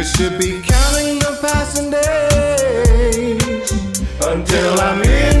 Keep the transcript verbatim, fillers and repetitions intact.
should be counting the passing days until I'm in